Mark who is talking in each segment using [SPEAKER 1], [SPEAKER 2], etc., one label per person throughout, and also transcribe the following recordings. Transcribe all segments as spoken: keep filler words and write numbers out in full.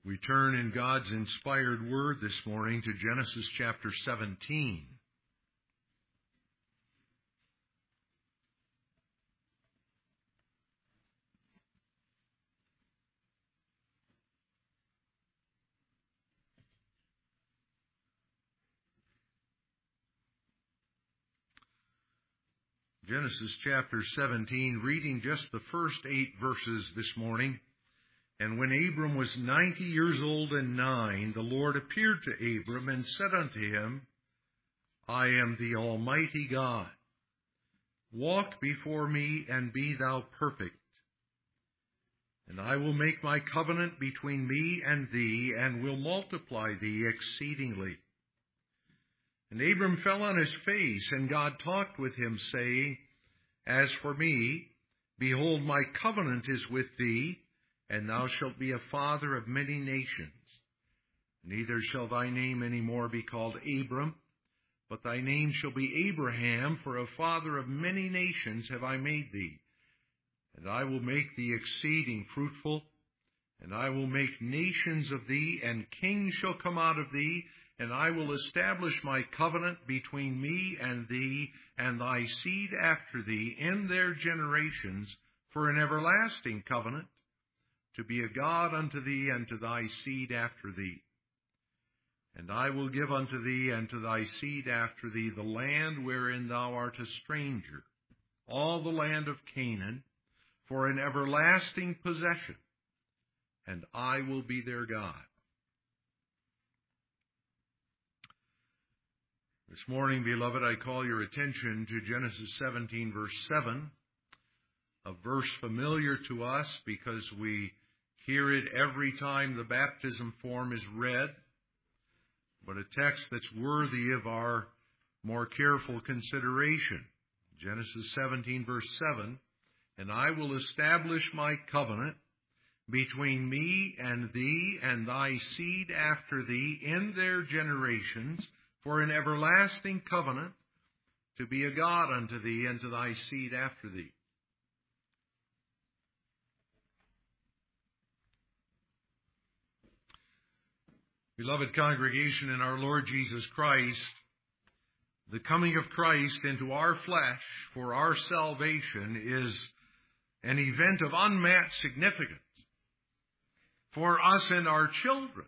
[SPEAKER 1] We turn in God's inspired word this morning to Genesis chapter seventeen. Genesis chapter seventeen, reading just the first eight verses this morning. And when Abram was ninety years old and nine, the Lord appeared to Abram and said unto him, I am the Almighty God. Walk before me and be thou perfect. And I will make my covenant between me and thee, and will multiply thee exceedingly. And Abram fell on his face, and God talked with him, saying, As for me, behold, my covenant is with thee, and thou shalt be a father of many nations. Neither shall thy name any more be called Abram, but thy name shall be Abraham, for a father of many nations have I made thee. And I will make thee exceeding fruitful, and I will make nations of thee, and kings shall come out of thee, and I will establish my covenant between me and thee, and thy seed after thee in their generations, for an everlasting covenant, to be a God unto thee and to thy seed after thee. And I will give unto thee and to thy seed after thee the land wherein thou art a stranger, all the land of Canaan, for an everlasting possession, and I will be their God. This morning, beloved, I call your attention to Genesis seventeen, verse seven, a verse familiar to us because we hear it every time the baptism form is read, but a text that's worthy of our more careful consideration. Genesis seventeen, verse seven, And I will establish my covenant between me and thee and thy seed after thee in their generations, for an everlasting covenant, to be a God unto thee and to thy seed after thee. Beloved congregation in our Lord Jesus Christ, the coming of Christ into our flesh for our salvation is an event of unmatched significance for us and our children,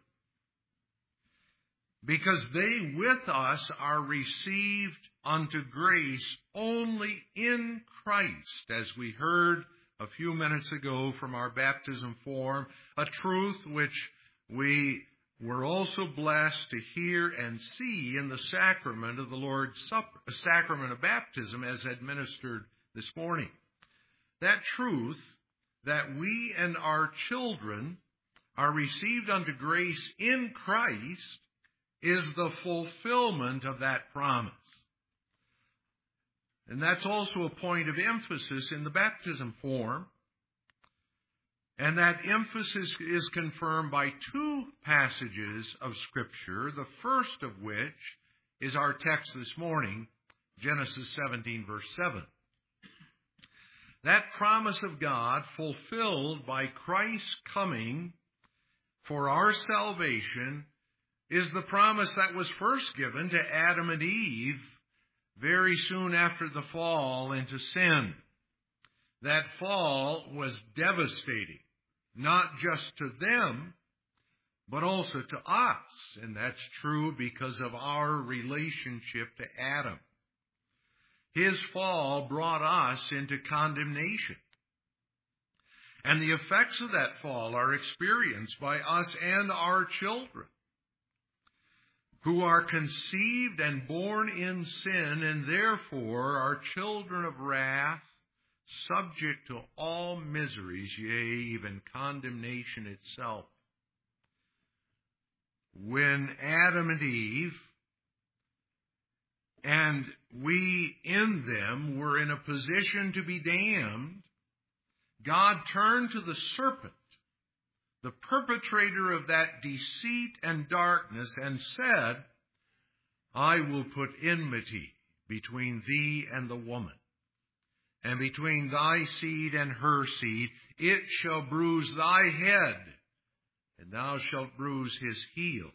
[SPEAKER 1] because they with us are received unto grace only in Christ, as we heard a few minutes ago from our baptism form, a truth which we were also blessed to hear and see in the sacrament of the Lord's Supper, a sacrament of baptism as administered this morning. That truth that we and our children are received unto grace in Christ is the fulfillment of that promise. And that's also a point of emphasis in the baptism form. And that emphasis is confirmed by two passages of Scripture, the first of which is our text this morning, Genesis seventeen, verse seven. That promise of God fulfilled by Christ's coming for our salvation is the promise that was first given to Adam and Eve very soon after the fall into sin. That fall was devastating, not just to them, but also to us. And that's true because of our relationship to Adam. His fall brought us into condemnation. And the effects of that fall are experienced by us and our children, who are conceived and born in sin, and therefore are children of wrath, subject to all miseries, yea, even condemnation itself. When Adam and Eve, and we in them, were in a position to be damned, God turned to the serpent, the perpetrator of that deceit and darkness, and said, I will put enmity between thee and the woman, and between thy seed and her seed. It shall bruise thy head, and thou shalt bruise his heel.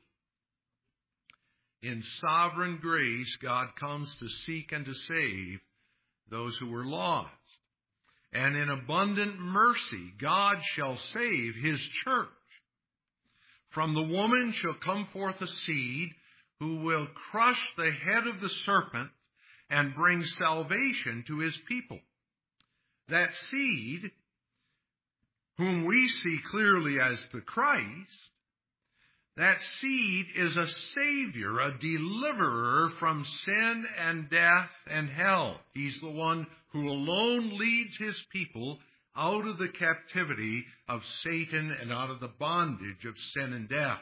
[SPEAKER 1] In sovereign grace, God comes to seek and to save those who were lost. And in abundant mercy, God shall save his church. From the woman shall come forth a seed who will crush the head of the serpent and bring salvation to his people. That seed, whom we see clearly as the Christ, that seed is a Savior, a deliverer from sin and death and hell. He's the one who alone leads his people out of the captivity of Satan and out of the bondage of sin and death.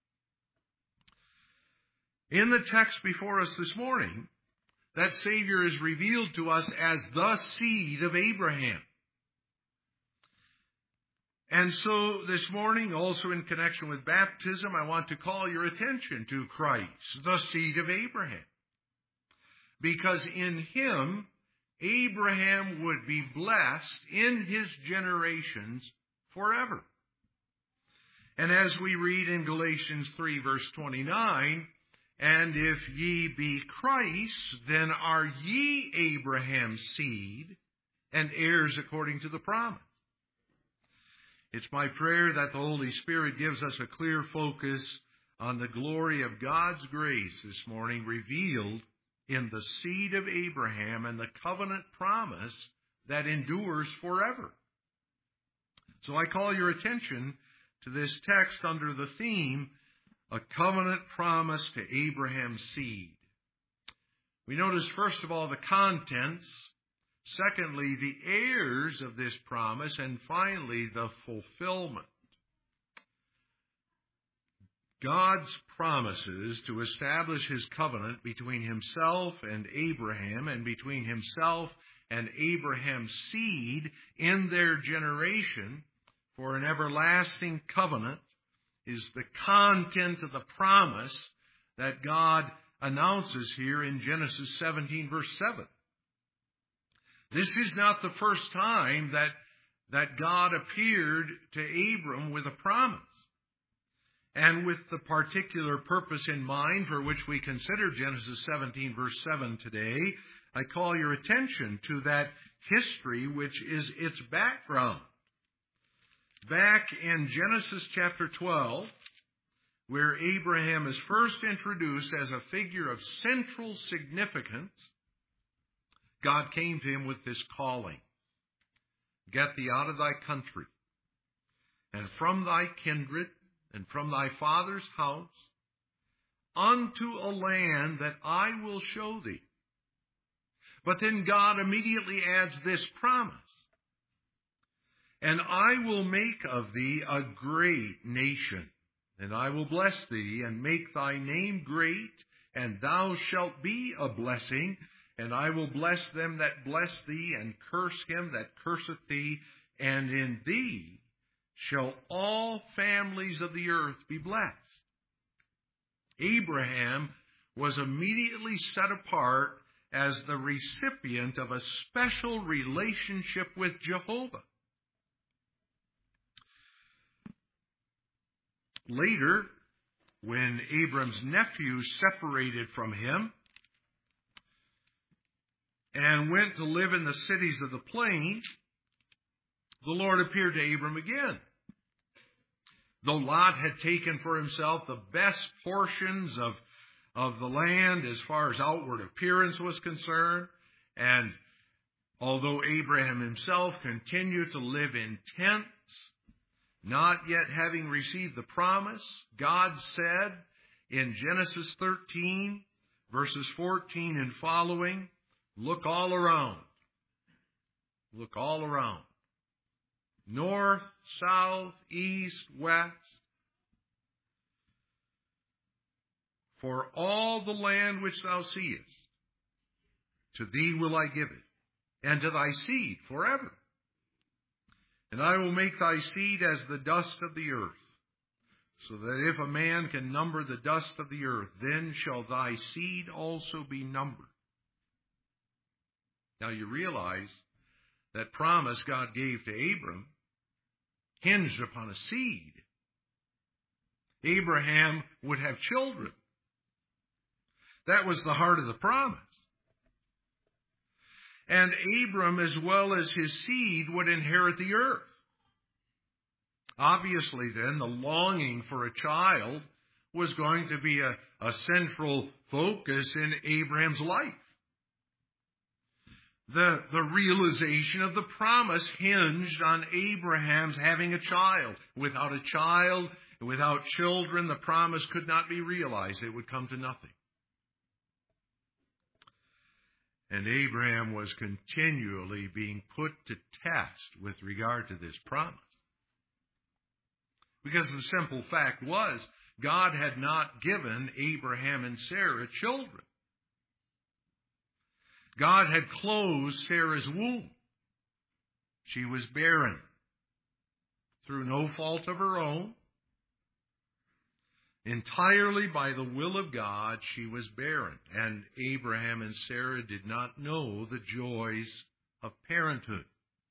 [SPEAKER 1] In the text before us this morning, that Savior is revealed to us as the seed of Abraham. And so this morning, also in connection with baptism, I want to call your attention to Christ, the seed of Abraham. Because in him, Abraham would be blessed in his generations forever. And as we read in Galatians three, verse twenty-nine, and if ye be Christ, then are ye Abraham's seed and heirs according to the promise. It's my prayer that the Holy Spirit gives us a clear focus on the glory of God's grace this morning revealed in the seed of Abraham and the covenant promise that endures forever. So I call your attention to this text under the theme, a covenant promise to Abraham's seed. We notice, first of all, the contents. Secondly, the heirs of this promise. And finally, the fulfillment. God's promises to establish his covenant between himself and Abraham and between himself and Abraham's seed in their generation for an everlasting covenant is the content of the promise that God announces here in Genesis seventeen, verse seven. This is not the first time that, that God appeared to Abram with a promise. And with the particular purpose in mind for which we consider Genesis seventeen, verse seven today, I call your attention to that history which is its background. Back in Genesis chapter twelve, where Abraham is first introduced as a figure of central significance, God came to him with this calling. Get thee out of thy country, and from thy kindred, and from thy father's house, unto a land that I will show thee. But then God immediately adds this promise. And I will make of thee a great nation, and I will bless thee, and make thy name great, and thou shalt be a blessing. And I will bless them that bless thee, and curse him that curseth thee. And in thee shall all families of the earth be blessed. Abraham was immediately set apart as the recipient of a special relationship with Jehovah. Later, when Abram's nephews separated from him and went to live in the cities of the plain, the Lord appeared to Abram again. Though Lot had taken for himself the best portions of, of the land as far as outward appearance was concerned, and although Abraham himself continued to live in tents, not yet having received the promise, God said in Genesis thirteen, verses fourteen and following, look all around. Look all around. North, south, east, west. For all the land which thou seest, to thee will I give it, and to thy seed forever. And I will make thy seed as the dust of the earth, so that if a man can number the dust of the earth, then shall thy seed also be numbered. Now you realize that promise God gave to Abram hinged upon a seed. Abraham would have children. That was the heart of the promise. And Abram, as well as his seed, would inherit the earth. Obviously, then, the longing for a child was going to be a, a central focus in Abraham's life. The, the realization of the promise hinged on Abraham's having a child. Without a child, without children, the promise could not be realized. It would come to nothing. And Abraham was continually being put to test with regard to this promise. Because the simple fact was, God had not given Abraham and Sarah children. God had closed Sarah's womb. She was barren. Through no fault of her own, entirely by the will of God, she was barren. And Abraham and Sarah did not know the joys of parenthood.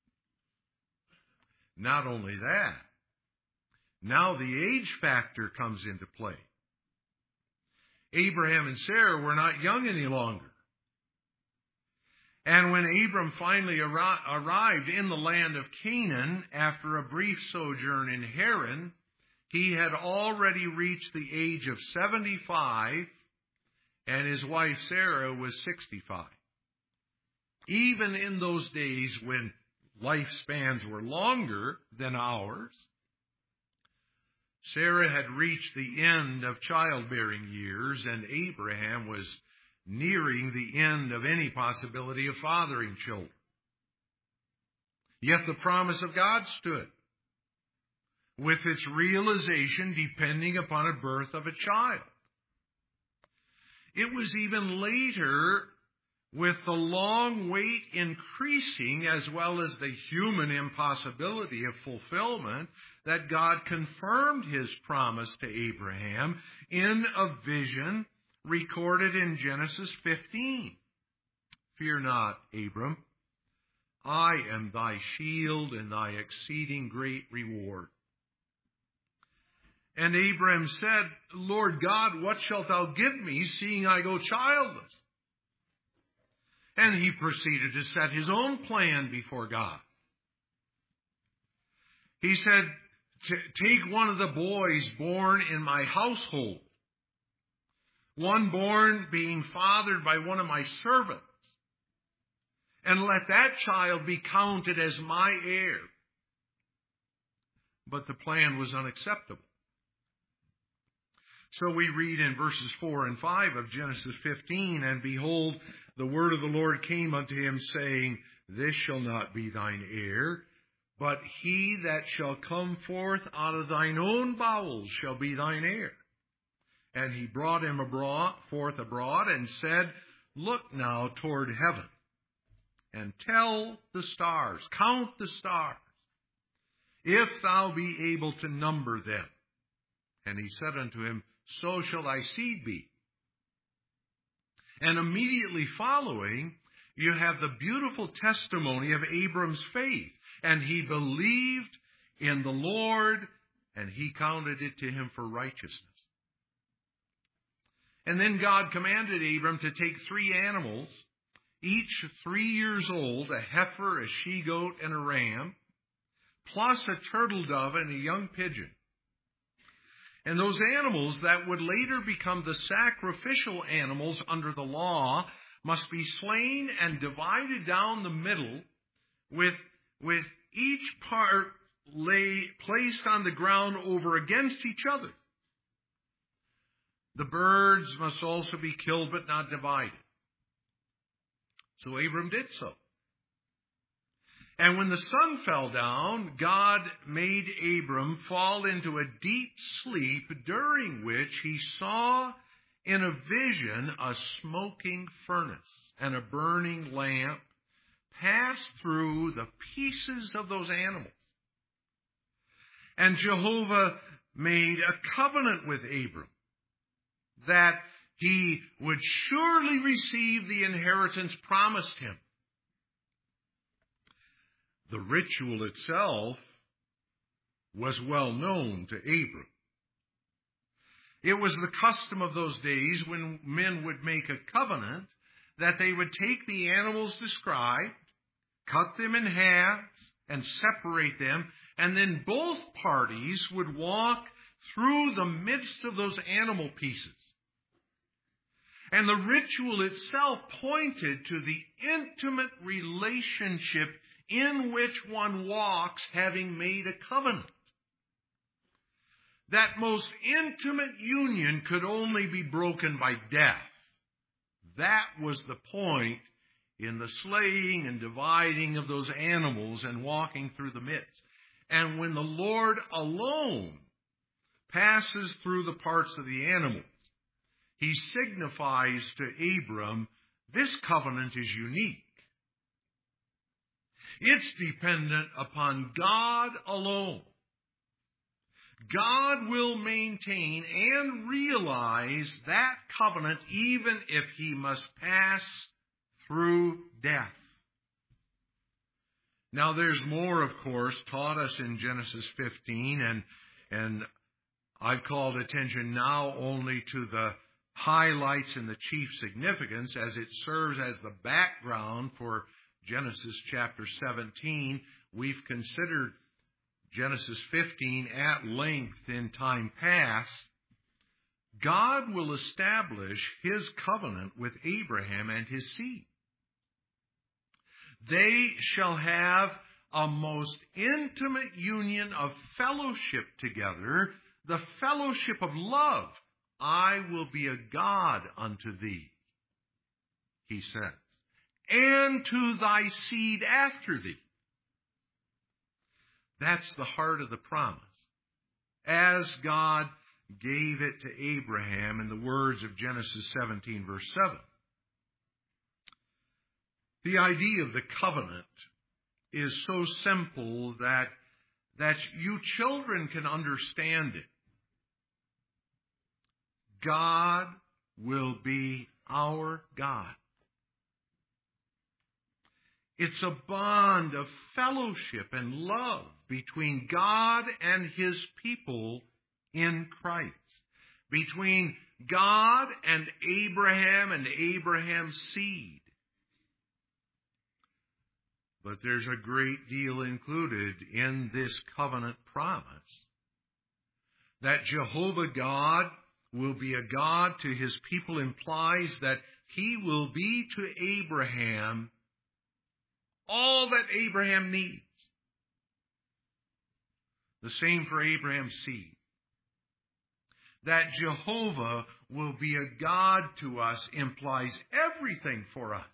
[SPEAKER 1] Not only that, now the age factor comes into play. Abraham and Sarah were not young any longer. And when Abram finally arri- arrived in the land of Canaan after a brief sojourn in Haran, he had already reached the age of seventy-five, and his wife Sarah was sixty-five. Even in those days when lifespans were longer than ours, Sarah had reached the end of childbearing years, and Abraham was nearing the end of any possibility of fathering children. Yet the promise of God stood, with its realization depending upon a birth of a child. It was even later, with the long wait increasing as well as the human impossibility of fulfillment, that God confirmed his promise to Abraham in a vision recorded in Genesis fifteen. Fear not, Abram. I am thy shield and thy exceeding great reward. And Abram said, Lord God, what shalt thou give me, seeing I go childless? And he proceeded to set his own plan before God. He said, take one of the boys born in my household, one born being fathered by one of my servants, and let that child be counted as my heir. But the plan was unacceptable. So we read in verses four and five of Genesis fifteen, and behold, the word of the Lord came unto him, saying, this shall not be thine heir, but he that shall come forth out of thine own bowels shall be thine heir. And he brought him abroad, forth abroad, and said, look now toward heaven, and tell the stars, count the stars, if thou be able to number them. And he said unto him, so shall thy seed be. And immediately following, you have the beautiful testimony of Abram's faith. And he believed in the Lord, and he counted it to him for righteousness. And then God commanded Abram to take three animals, each three years old, a heifer, a she-goat, and a ram, plus a turtle dove and a young pigeon. And those animals that would later become the sacrificial animals under the law must be slain and divided down the middle, with, with each part lay placed on the ground over against each other. The birds must also be killed but not divided. So Abram did so. And when the sun fell down, God made Abram fall into a deep sleep, during which he saw in a vision a smoking furnace and a burning lamp pass through the pieces of those animals. And Jehovah made a covenant with Abram that he would surely receive the inheritance promised him. The ritual itself was well known to Abram. It was the custom of those days when men would make a covenant that they would take the animals described, cut them in half, and separate them, and then both parties would walk through the midst of those animal pieces. And the ritual itself pointed to the intimate relationship in which one walks having made a covenant. That most intimate union could only be broken by death. That was the point in the slaying and dividing of those animals and walking through the midst. And when the Lord alone passes through the parts of the animals, he signifies to Abram, this covenant is unique. It's dependent upon God alone. God will maintain and realize that covenant even if he must pass through death. Now there's more, of course, taught us in Genesis fifteen, and, and I've called attention now only to the highlights and the chief significance as it serves as the background for Genesis chapter seventeen. We've considered Genesis fifteen at length in time past. God will establish his covenant with Abraham and his seed. They shall have a most intimate union of fellowship together, the fellowship of love. I will be a God unto thee, he says, and to thy seed after thee. That's the heart of the promise, as God gave it to Abraham in the words of Genesis seventeen, verse seven. The idea of the covenant is so simple that, that you children can understand it. God will be our God. It's a bond of fellowship and love between God and his people in Christ. Between God and Abraham and Abraham's seed. But there's a great deal included in this covenant promise. That Jehovah God will be a God to his people implies that he will be to Abraham all that Abraham needs. The same for Abraham's seed. That Jehovah will be a God to us implies everything for us.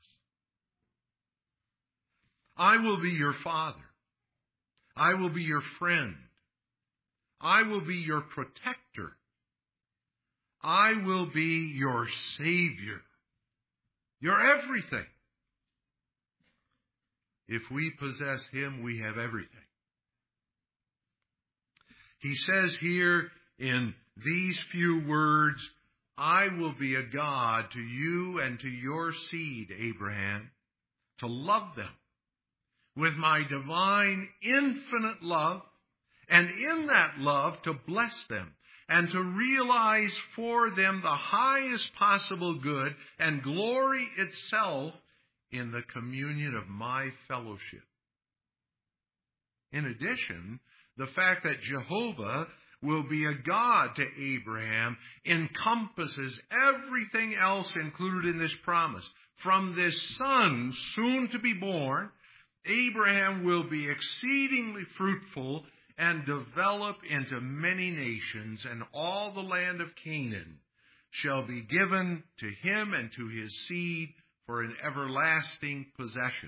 [SPEAKER 1] I will be your father. I will be your friend. I will be your protector. I will be your Savior. Your everything. If we possess him, we have everything. He says here in these few words, I will be a God to you and to your seed, Abraham, to love them with my divine, infinite love, and in that love to bless them and to realize for them the highest possible good and glory itself in the communion of my fellowship. In addition, the fact that Jehovah will be a God to Abraham encompasses everything else included in this promise. From this son soon to be born, Abraham will be exceedingly fruitful and develop into many nations, and all the land of Canaan shall be given to him and to his seed for an everlasting possession.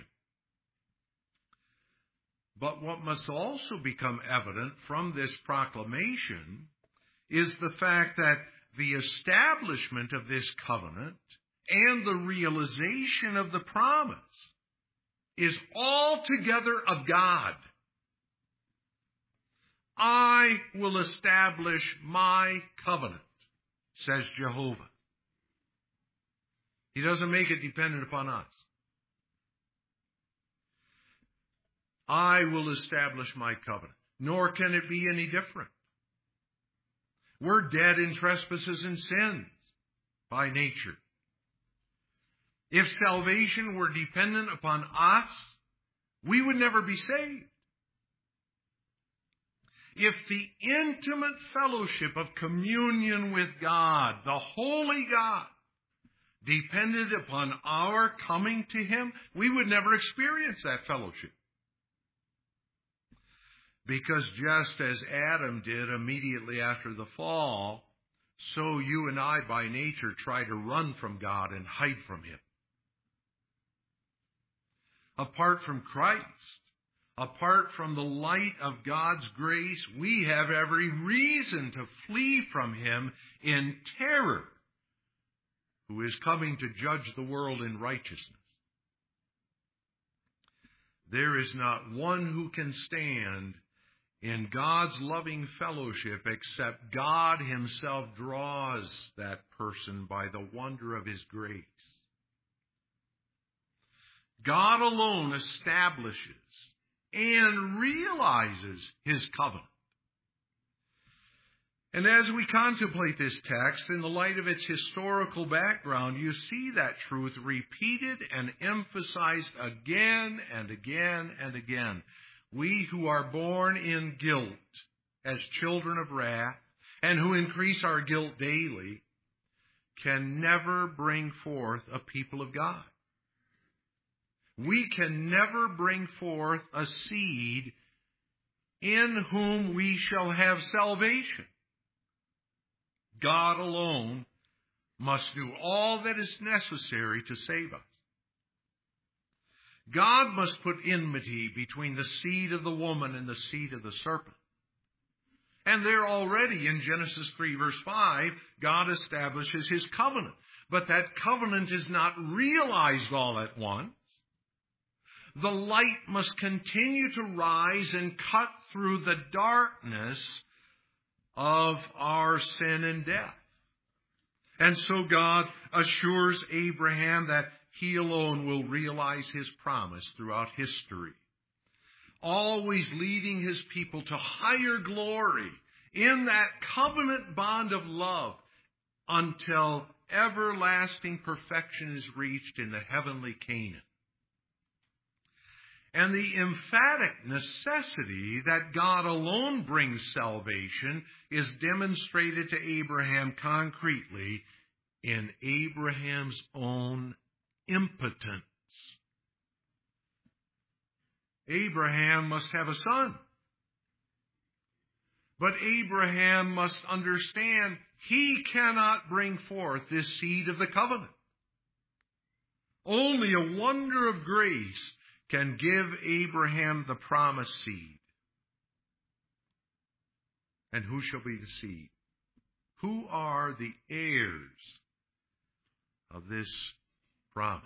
[SPEAKER 1] But what must also become evident from this proclamation is the fact that the establishment of this covenant and the realization of the promise is altogether of God. I will establish my covenant, says Jehovah. He doesn't make it dependent upon us. I will establish my covenant, nor can it be any different. We're dead in trespasses and sins by nature. If salvation were dependent upon us, we would never be saved. If the intimate fellowship of communion with God, the holy God, depended upon our coming to Him, we would never experience that fellowship. Because just as Adam did immediately after the fall, so you and I by nature try to run from God and hide from Him. Apart from Christ, apart from the light of God's grace, we have every reason to flee from Him in terror, who is coming to judge the world in righteousness. There is not one who can stand in God's loving fellowship except God Himself draws that person by the wonder of His grace. God alone establishes and realizes His covenant. And as we contemplate this text in the light of its historical background, you see that truth repeated and emphasized again and again and again. We who are born in guilt as children of wrath and who increase our guilt daily can never bring forth a people of God. We can never bring forth a seed in whom we shall have salvation. God alone must do all that is necessary to save us. God must put enmity between the seed of the woman and the seed of the serpent. And there already in Genesis three verse five, God establishes His covenant. But that covenant is not realized all at once. The light must continue to rise and cut through the darkness of our sin and death. And so God assures Abraham that He alone will realize His promise throughout history, always leading His people to higher glory in that covenant bond of love until everlasting perfection is reached in the heavenly Canaan. And the emphatic necessity that God alone brings salvation is demonstrated to Abraham concretely in Abraham's own impotence. Abraham must have a son. But Abraham must understand he cannot bring forth this seed of the covenant. Only a wonder of grace can give Abraham the promised seed. And who shall be the seed? Who are the heirs of this promise?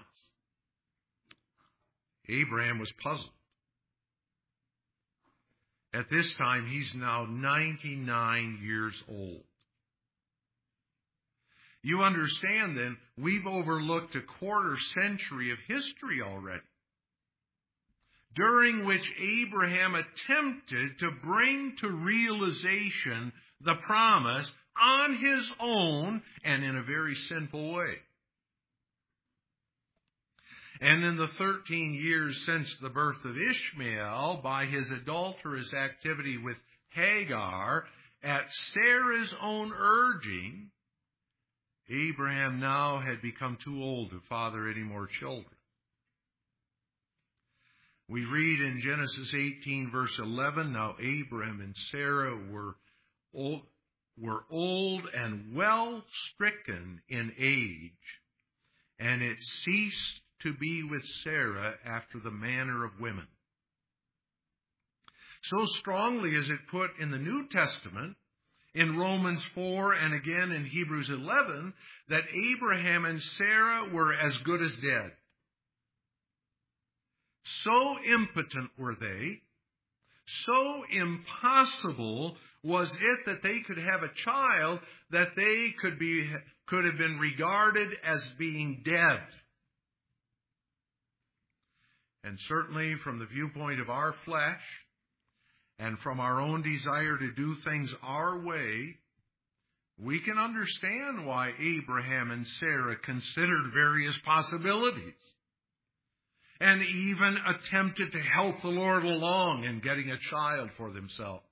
[SPEAKER 1] Abraham was puzzled. At this time, he's now ninety-nine years old. You understand then, we've overlooked a quarter century of history already, during which Abraham attempted to bring to realization the promise on his own and in a very sinful way. And in the thirteen years since the birth of Ishmael, by his adulterous activity with Hagar, at Sarah's own urging, Abraham now had become too old to father any more children. We read in Genesis eighteen, verse eleven, now Abraham and Sarah were old, were old and well stricken in age, and it ceased to be with Sarah after the manner of women. So strongly is it put in the New Testament, in Romans four and again in Hebrews eleven, that Abraham and Sarah were as good as dead. So impotent were they, so impossible was it that they could have a child that they could be could have been regarded as being dead. And certainly from the viewpoint of our flesh and from our own desire to do things our way, we can understand why Abraham and Sarah considered various possibilities and even attempted to help the Lord along in getting a child for themselves.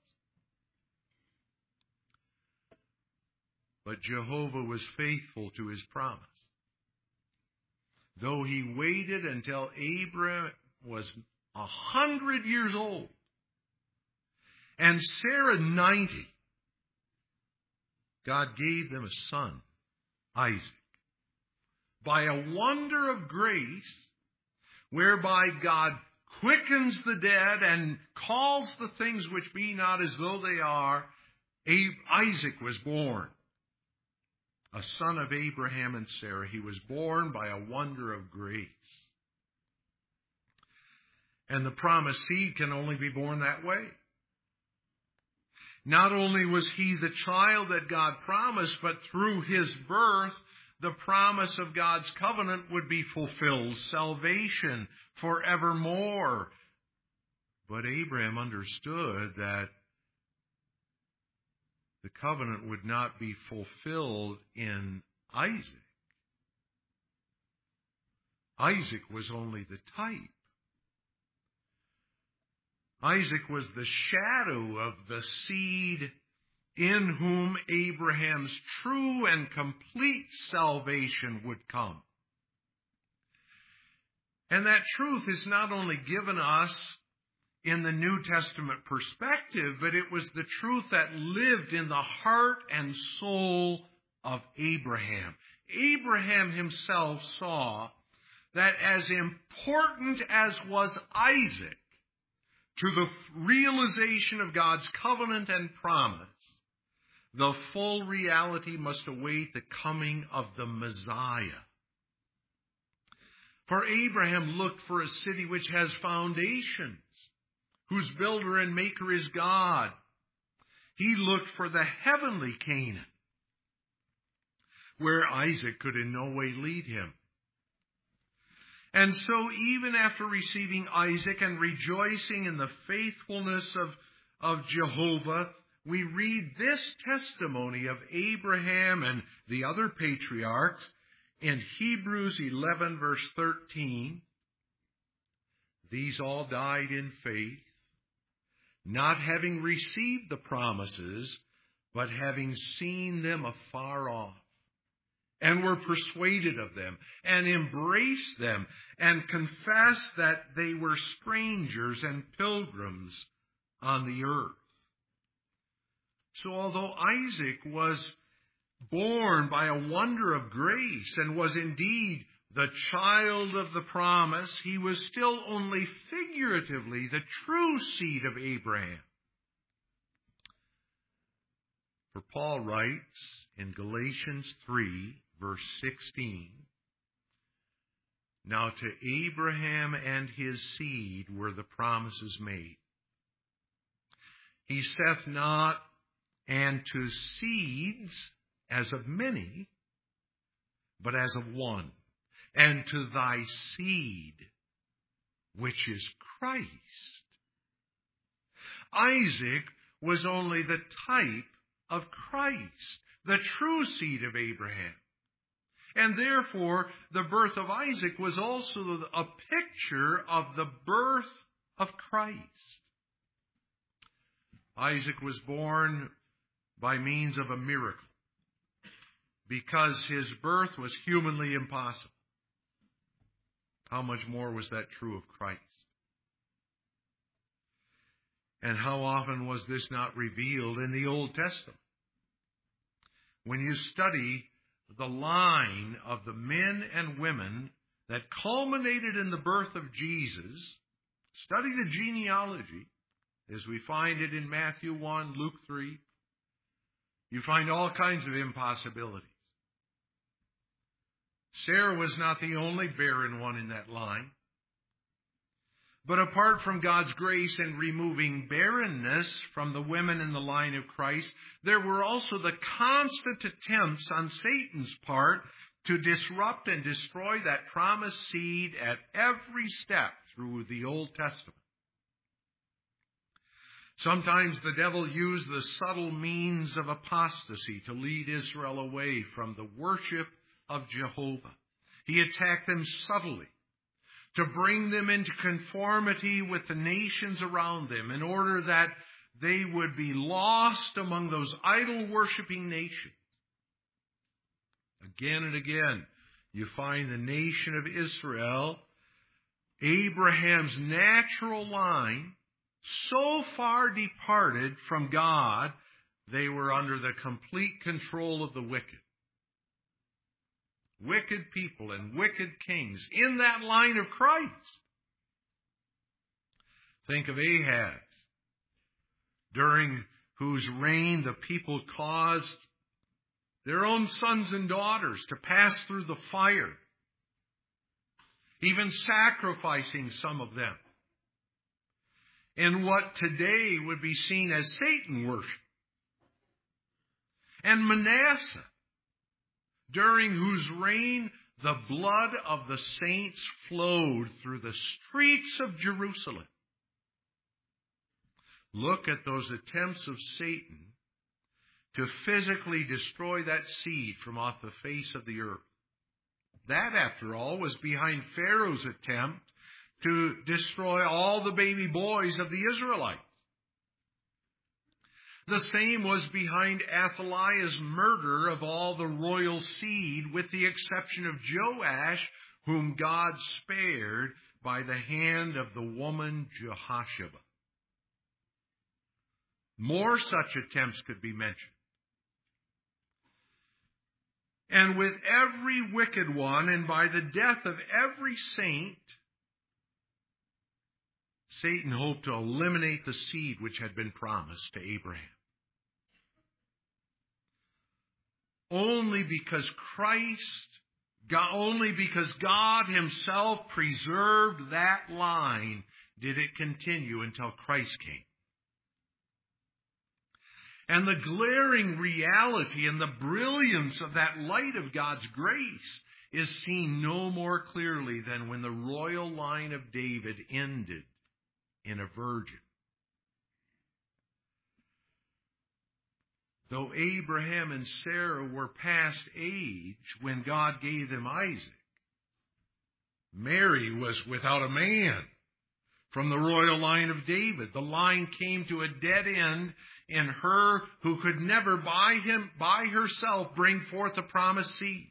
[SPEAKER 1] But Jehovah was faithful to his promise. Though he waited until Abraham was a hundred years old and Sarah ninety, God gave them a son, Isaac, by a wonder of grace, whereby God quickens the dead and calls the things which be not as though they are. Isaac was born, a son of Abraham and Sarah. He was born by a wonder of grace. And the promised seed can only be born that way. Not only was he the child that God promised, but through his birth, the promise of God's covenant would be fulfilled, salvation forevermore. But Abraham understood that the covenant would not be fulfilled in Isaac. Isaac was only the type. Isaac was the shadow of the seed in whom Abraham's true and complete salvation would come. And that truth is not only given us in the New Testament perspective, but it was the truth that lived in the heart and soul of Abraham. Abraham himself saw that as important as was Isaac to the realization of God's covenant and promise, the full reality must await the coming of the Messiah. For Abraham looked for a city which has foundations, whose builder and maker is God. He looked for the heavenly Canaan, where Isaac could in no way lead him. And so even after receiving Isaac and rejoicing in the faithfulness of, of Jehovah, we read this testimony of Abraham and the other patriarchs in Hebrews eleven, verse thirteen. These all died in faith, not having received the promises, but having seen them afar off, and were persuaded of them, and embraced them, and confessed that they were strangers and pilgrims on the earth. So although Isaac was born by a wonder of grace and was indeed the child of the promise, he was still only figuratively the true seed of Abraham. For Paul writes in Galatians three, verse sixteen, now to Abraham and his seed were the promises made. He saith not, and to seeds as of many, but as of one, and to thy seed, which is Christ. Isaac was only the type of Christ, the true seed of Abraham. And therefore, the birth of Isaac was also a picture of the birth of Christ. Isaac was born by means of a miracle, because his birth was humanly impossible. How much more was that true of Christ? And how often was this not revealed in the Old Testament? When you study the line of the men and women that culminated in the birth of Jesus, study the genealogy, as we find it in Matthew one, Luke three, you find all kinds of impossibilities. Sarah was not the only barren one in that line. But apart from God's grace in removing barrenness from the women in the line of Christ, there were also the constant attempts on Satan's part to disrupt and destroy that promised seed at every step through the Old Testament. Sometimes the devil used the subtle means of apostasy to lead Israel away from the worship of Jehovah. He attacked them subtly to bring them into conformity with the nations around them in order that they would be lost among those idol-worshiping nations. Again and again, you find the nation of Israel, Abraham's natural line, so far departed from God, they were under the complete control of the wicked. Wicked people and wicked kings in that line of Christ. Think of Ahaz, during whose reign the people caused their own sons and daughters to pass through the fire, even sacrificing some of them in what today would be seen as Satan worship. And Manasseh, during whose reign the blood of the saints flowed through the streets of Jerusalem. Look at those attempts of Satan to physically destroy that seed from off the face of the earth. That, after all, was behind Pharaoh's attempt to destroy all the baby boys of the Israelites. The same was behind Athaliah's murder of all the royal seed, with the exception of Joash, whom God spared by the hand of the woman Jehosheba. More such attempts could be mentioned. And with every wicked one, and by the death of every saint, Satan hoped to eliminate the seed which had been promised to Abraham. Only because Christ, God, only because God himself preserved that line did it continue until Christ came. And the glaring reality and the brilliance of that light of God's grace is seen no more clearly than when the royal line of David ended in a virgin. Though Abraham and Sarah were past age when God gave them Isaac, Mary was without a man from the royal line of David. The line came to a dead end in her who could never by him by herself bring forth the promised seed.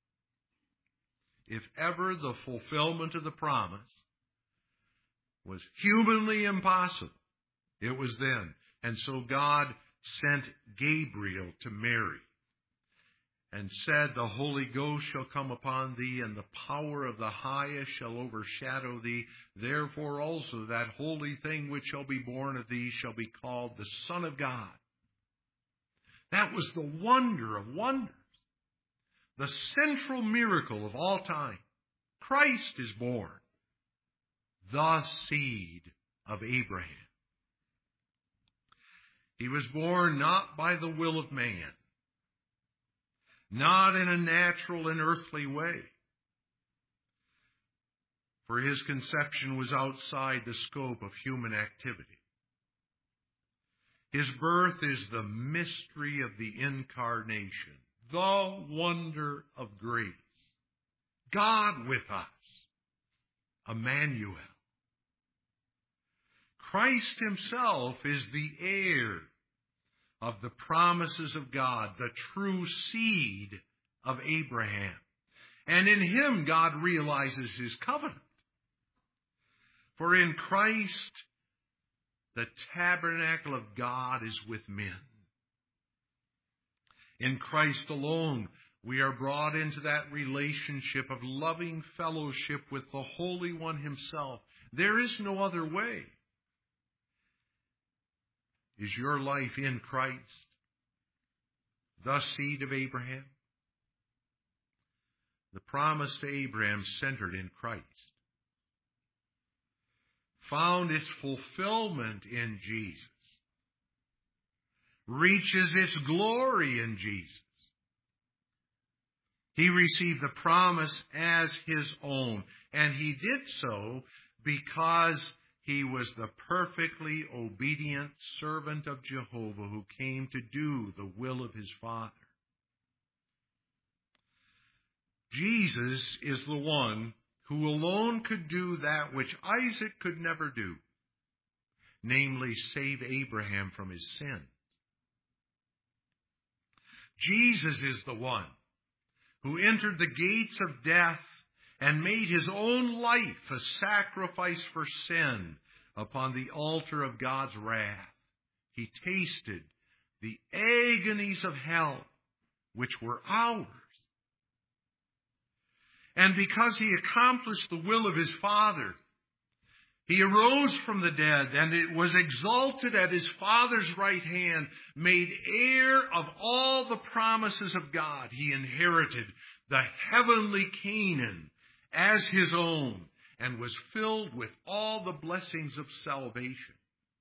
[SPEAKER 1] If ever the fulfillment of the promise was humanly impossible, it was then. And so God sent Gabriel to Mary and said, "The Holy Ghost shall come upon thee, and the power of the highest shall overshadow thee. Therefore also that holy thing which shall be born of thee shall be called the Son of God." That was the wonder of wonders, the central miracle of all time. Christ is born, the seed of Abraham. He was born not by the will of man, not in a natural and earthly way, for his conception was outside the scope of human activity. His birth is the mystery of the incarnation, the wonder of grace. God with us, Emmanuel. Christ himself is the heir of the promises of God, the true seed of Abraham. And in him God realizes his covenant. For in Christ, the tabernacle of God is with men. In Christ alone, we are brought into that relationship of loving fellowship with the Holy One himself. There is no other way. Is your life in Christ, the seed of Abraham? The promise to Abraham centered in Christ, found its fulfillment in Jesus, reaches its glory in Jesus. He received the promise as his own, and he did so because He was the perfectly obedient servant of Jehovah who came to do the will of his Father. Jesus is the one who alone could do that which Isaac could never do, namely save Abraham from his sin. Jesus is the one who entered the gates of death and made his own life a sacrifice for sin upon the altar of God's wrath. He tasted the agonies of hell, which were ours. And because he accomplished the will of his Father, he arose from the dead and it was exalted at his Father's right hand, made heir of all the promises of God. He inherited the heavenly Canaan as his own and was filled with all the blessings of salvation.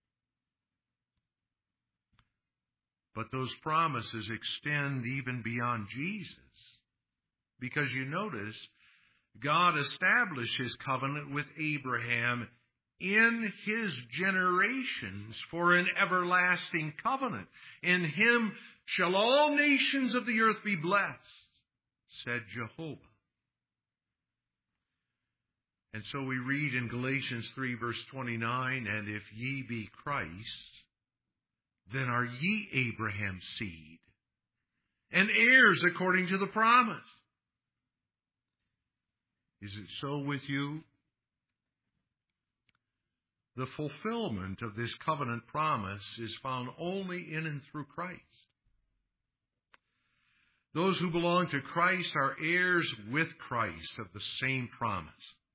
[SPEAKER 1] But those promises extend even beyond Jesus, because you notice God established his covenant with Abraham in his generations for an everlasting covenant. In him shall all nations of the earth be blessed, said Jehovah. And so we read in Galatians three, verse twenty-nine, and if ye be Christ, then are ye Abraham's seed, and heirs according to the promise. Is it so with you? The fulfillment of this covenant promise is found only in and through Christ. Those who belong to Christ are heirs with Christ of the same promise.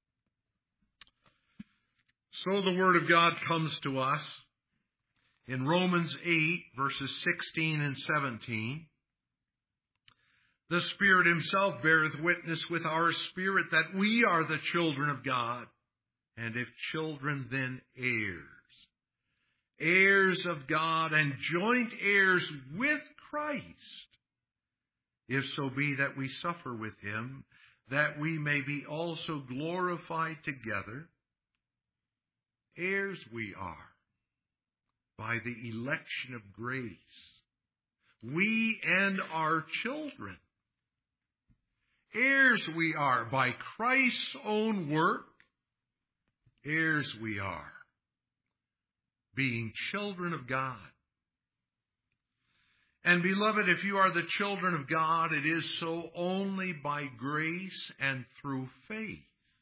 [SPEAKER 1] So the Word of God comes to us in Romans eight, verses sixteen and seventeen. The Spirit himself beareth witness with our spirit that we are the children of God, and if children, then heirs. Heirs of God and joint heirs with Christ, if so be that we suffer with him, that we may be also glorified together. Heirs we are by the election of grace. We and our children. Heirs we are by Christ's own work. Heirs we are, being children of God. And beloved, if you are the children of God, it is so only by grace and through faith.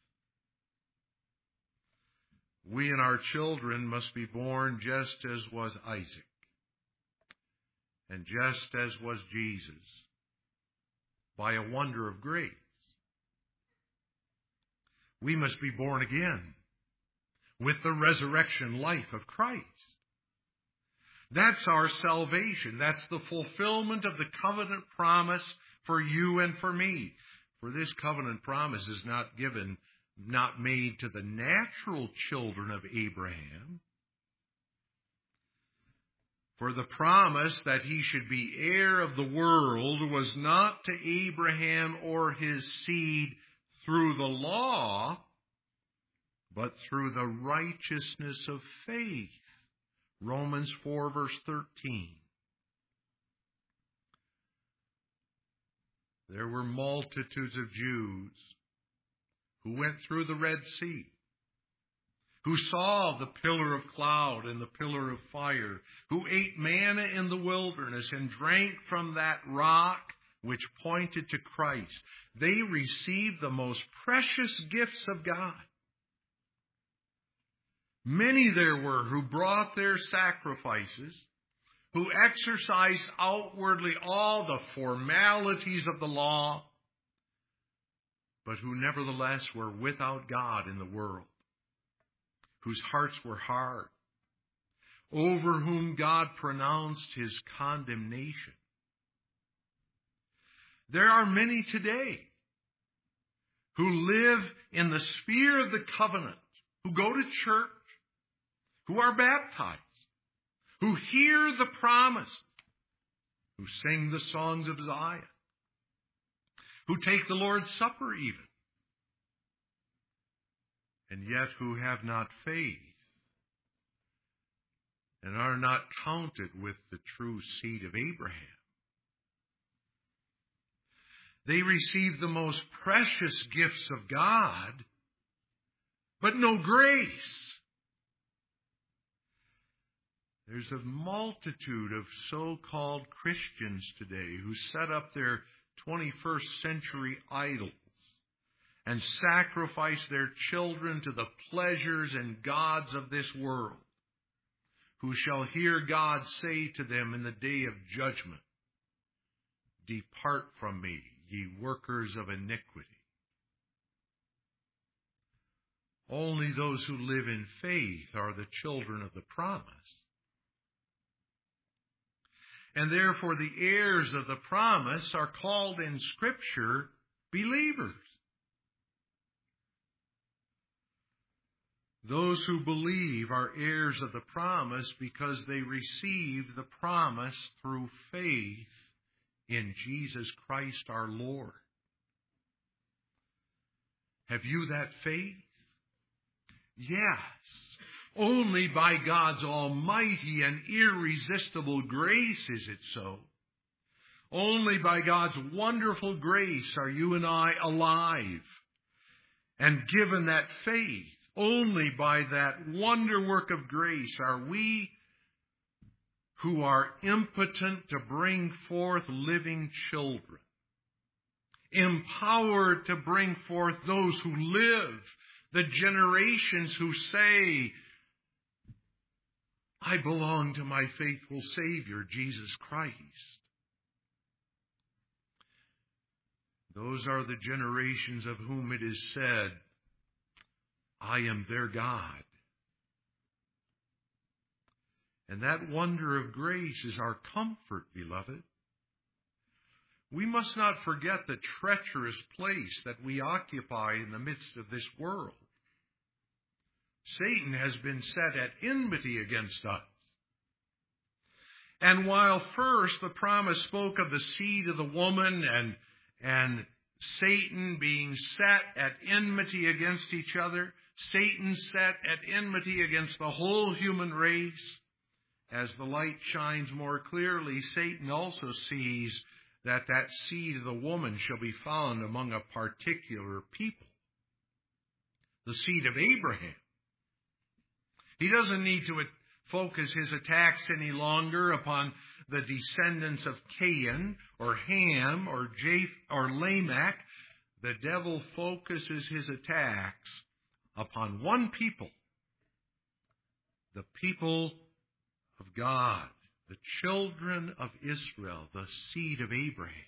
[SPEAKER 1] We and our children must be born just as was Isaac, and just as was Jesus, by a wonder of grace. We must be born again with the resurrection life of Christ. That's our salvation. That's the fulfillment of the covenant promise for you and for me. For this covenant promise is not given, not made to the natural children of Abraham. For the promise that he should be heir of the world was not to Abraham or his seed through the law, but through the righteousness of faith. Romans four, verse thirteen. There were multitudes of Jews who went through the Red Sea, who saw the pillar of cloud and the pillar of fire, who ate manna in the wilderness and drank from that rock which pointed to Christ. They received the most precious gifts of God. Many there were who brought their sacrifices, who exercised outwardly all the formalities of the law, but who nevertheless were without God in the world, whose hearts were hard, over whom God pronounced his condemnation. There are many today who live in the sphere of the covenant, who go to church, who are baptized, who hear the promise, who sing the songs of Zion, who take the Lord's Supper even, and yet who have not faith and are not counted with the true seed of Abraham. They receive the most precious gifts of God, but no grace. There's a multitude of so-called Christians today who set up their twenty-first century idols and sacrifice their children to the pleasures and gods of this world, who shall hear God say to them in the day of judgment, "Depart from me, ye workers of iniquity." Only those who live in faith are the children of the promise. And therefore the heirs of the promise are called in Scripture believers. Those who believe are heirs of the promise because they receive the promise through faith in Jesus Christ our Lord. Have you that faith? Yes. Only by God's almighty and irresistible grace is it so. Only by God's wonderful grace are you and I alive and given that faith. Only by that wonder work of grace are we who are impotent to bring forth living children, empowered to bring forth those who live, the generations who say, "I belong to my faithful Savior, Jesus Christ." Those are the generations of whom it is said, "I am their God." And that wonder of grace is our comfort, beloved. We must not forget the treacherous place that we occupy in the midst of this world. Satan has been set at enmity against us. And while first the promise spoke of the seed of the woman and, and Satan being set at enmity against each other, Satan set at enmity against the whole human race. As the light shines more clearly, Satan also sees that that seed of the woman shall be found among a particular people, the seed of Abraham. He doesn't need to focus his attacks any longer upon the descendants of Cain or Ham or Japh or Lamech. The devil focuses his attacks upon one people, the people of God, the children of Israel, the seed of Abraham.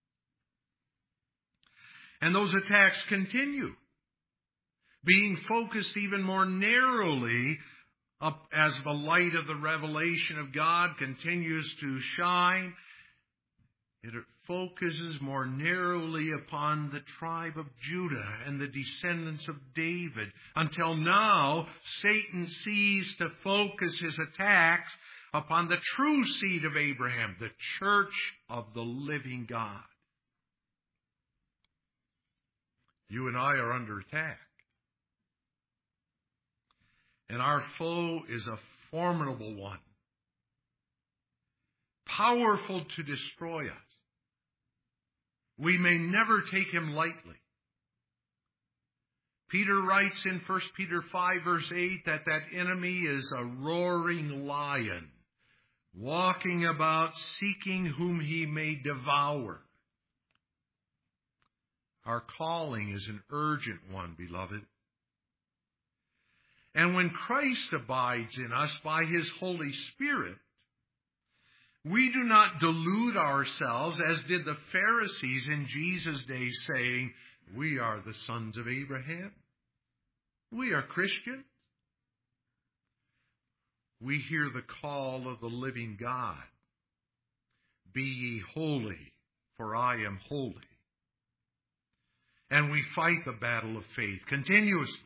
[SPEAKER 1] And those attacks continue, being focused even more narrowly up as the light of the revelation of God continues to shine. It focuses more narrowly upon the tribe of Judah and the descendants of David, until now Satan sees to focus his attacks upon the true seed of Abraham, the church of the living God. You and I are under attack. And our foe is a formidable one, powerful to destroy us. We may never take him lightly. Peter writes in First Peter five, verse eight, that that enemy is a roaring lion, walking about seeking whom he may devour. Our calling is an urgent one, beloved. And when Christ abides in us by his Holy Spirit, we do not delude ourselves as did the Pharisees in Jesus' day, saying, "We are the sons of Abraham. We are Christians." We hear the call of the living God, "Be ye holy, for I am holy." And we fight the battle of faith continuously.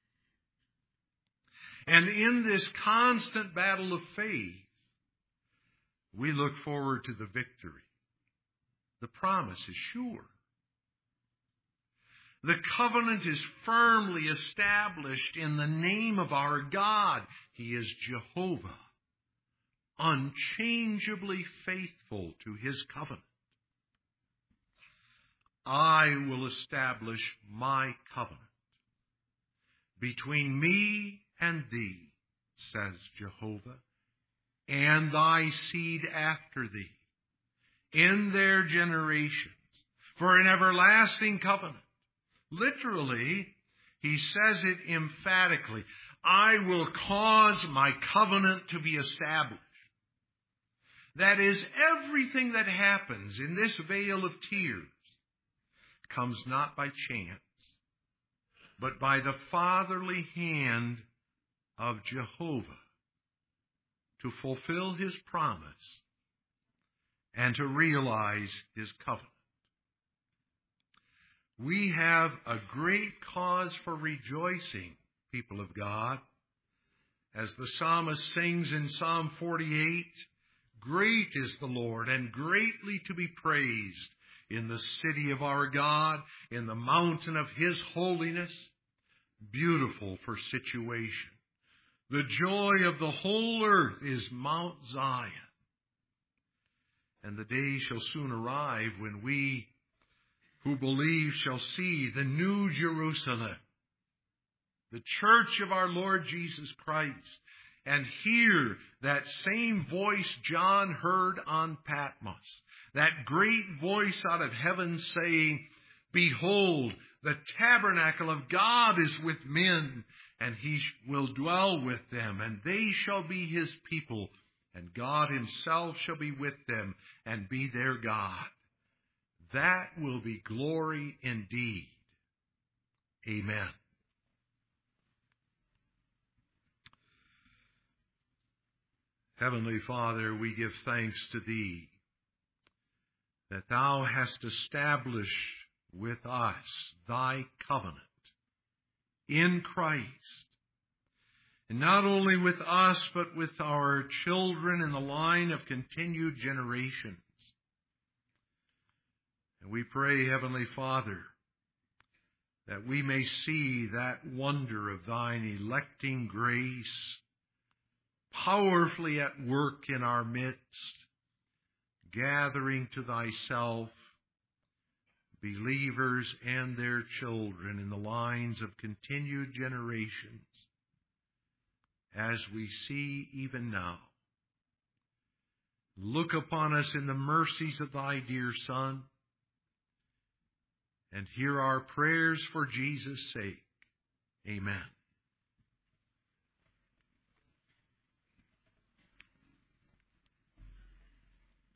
[SPEAKER 1] And in this constant battle of faith, we look forward to the victory. The promise is sure. The covenant is firmly established in the name of our God. He is Jehovah, unchangeably faithful to his covenant. I will establish my covenant between me and thee, says Jehovah, and thy seed after thee, in their generations, for an everlasting covenant. Literally, he says it emphatically, I will cause my covenant to be established. That is, everything that happens in this vale of tears comes not by chance, but by the fatherly hand of Jehovah to fulfill his promise and to realize his covenant. We have a great cause for rejoicing, people of God. As the psalmist sings in Psalm forty-eight, great is the Lord and greatly to be praised in the city of our God, in the mountain of his holiness, beautiful for situation. The joy of the whole earth is Mount Zion. And the day shall soon arrive when we who believe shall see the new Jerusalem, the church of our Lord Jesus Christ, and hear that same voice John heard on Patmos, that great voice out of heaven saying, behold, the tabernacle of God is with men, and he will dwell with them, and they shall be his people, and God himself shall be with them and be their God. That will be glory indeed. Amen. Heavenly Father, we give thanks to thee that thou hast established with us thy covenant in Christ. And not only with us, but with our children in the line of continued generations. And we pray, Heavenly Father, that we may see that wonder of thine electing grace powerfully at work in our midst, gathering to thyself believers and their children in the lines of continued generations, as we see even now. Look upon us in the mercies of thy dear Son, and hear our prayers for Jesus' sake. Amen.